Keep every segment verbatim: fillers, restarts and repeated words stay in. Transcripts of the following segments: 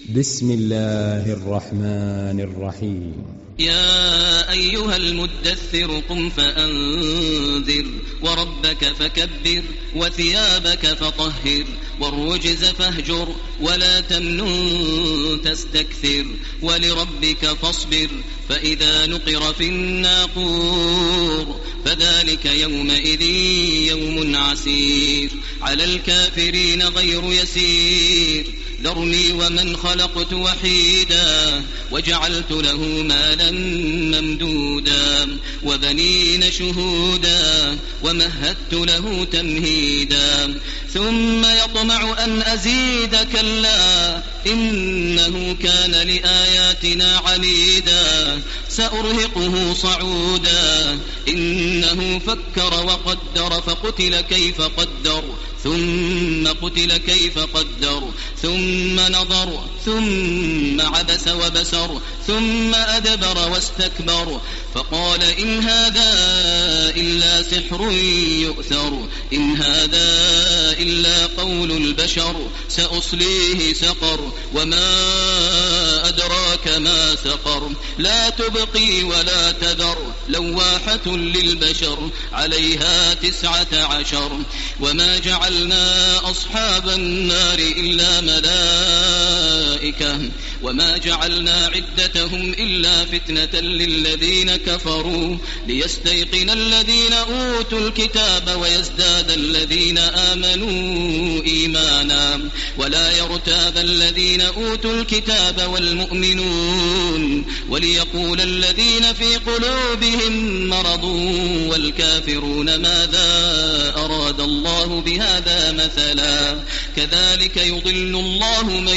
بسم الله الرحمن الرحيم. يا أيها المدثر قم فأنذر وربك فكبر وثيابك فطهر والرجز فاهجر ولا تمنن تستكثر ولربك فاصبر فإذا نقر في الناقور فذلك يومئذ يوم عسير على الكافرين غير يسير ذرني ومن خلقت وحيدا وجعلت له مالا ممدودا وبنين شهودا ومهدت له تمهيدا ثم يطمع أن أزيد كلا إنه كان لآياتنا عنيدا سأرهقه صعودا إنه فكر وقدر فقتل كيف قدر ثم قتل كيف قدر ثم نظر ثم عبس وبسر ثم أدبر واستكبر فقال إن هذا إلا سحر يؤثر إن هذا إلا قول البشر سأصليه سقر وما أدراك ما سقر لا تبقي ولا تذر لواحة للبشر عليها تسعة عشر وما جعلنا أصحاب النار إلا ملائكة وما جعلنا عدتهم إلا فتنة للذين كفروا ليستيقن الذين أوتوا الكتاب ويزداد الذين آمنوا إيمانا ولا يرتاب الذين أوتوا الكتاب والمؤمنون وليقول الذين في قلوبهم مرض والكافرون ماذا أراد الله بهذا مثلا كذلك يضل الله من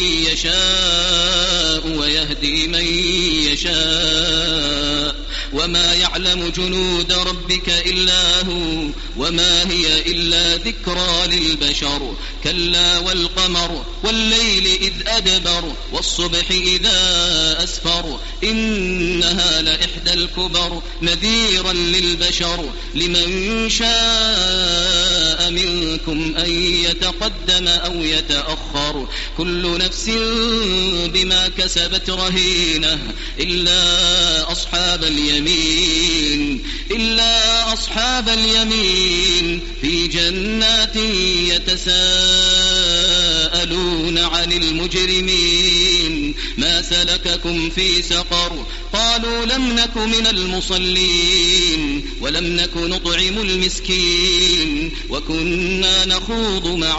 يشاء ويهدي من يشاء وما يعلم جنود ربك إلا هو وما هي إلا ذكرى للبشر كلا والقمر والليل إذ أدبر والصبح إذا أسفر إنها لإحدى الكبر نذيرا للبشر لمن شاء منكم أن يتقدم أو يتأخر كل نفس بما كسبت رهينة إلا أصحاب اليمين إلا أصحاب اليمين في جنات يتساءلون عن المجرمين ما سلككم في سقر قالوا لم نك من المصلين ولم نك نطعم المسكين وكنا نخوض مع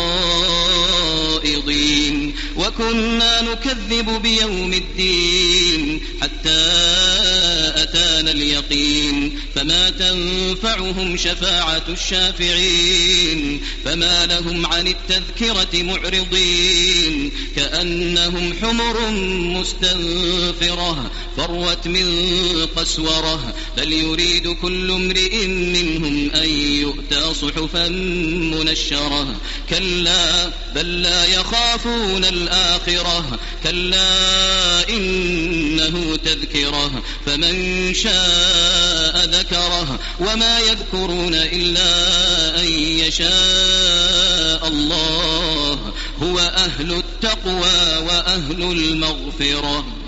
الخائضين وكنا نكذب بيوم الدين حتى أتانا اليقين فما تنفعهم شفاعة الشافعين فما لهم عن التذكرة معرضين كأنهم حمر مستنفرة فروت من قسورة بل يريد كل امرئ منهم أن يؤتى صحفا منشرة كلا بل لا يخافون الآخرة كلا إنه تذكرة فمن شاء ذكره وما يذكرون إلا أن يشاء الله هو أهل التقوى وأهل المغفرة.